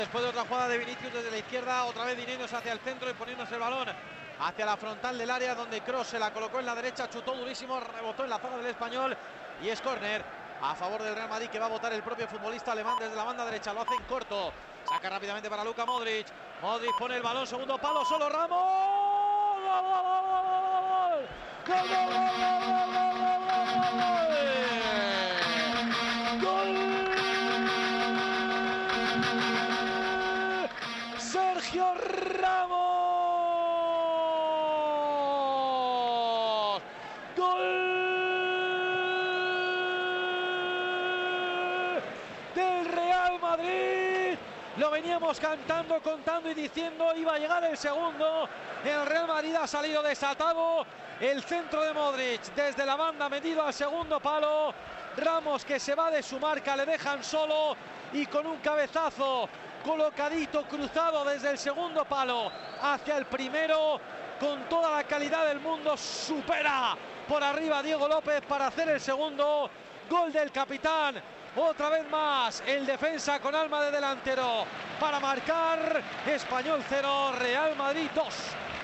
Después de otra jugada de Vinicius desde la izquierda, otra vez viniéndose hacia el centro y poniéndose el balón hacia la frontal del área, donde Kroos se la colocó en la derecha, chutó durísimo, rebotó en la zona del Español y es córner a favor del Real Madrid, que va a votar el propio futbolista alemán desde la banda derecha. Lo hace en corto, saca rápidamente para Luka Modric. Modric pone el balón, segundo palo, solo Ramos. ¡Gol! ¡Gol! Sergio Ramos. Gol del Real Madrid. Lo veníamos cantando, contando y diciendo, iba a llegar el segundo. El Real Madrid ha salido desatado. El centro de Modric desde la banda metido al segundo palo. Ramos, que se va de su marca, le dejan solo y con un cabezazo colocadito, cruzado desde el segundo palo hacia el primero, con toda la calidad del mundo, supera por arriba a Diego López para hacer el segundo. Gol del capitán, otra vez más el defensa con alma de delantero para marcar. Español 0, Real Madrid 2.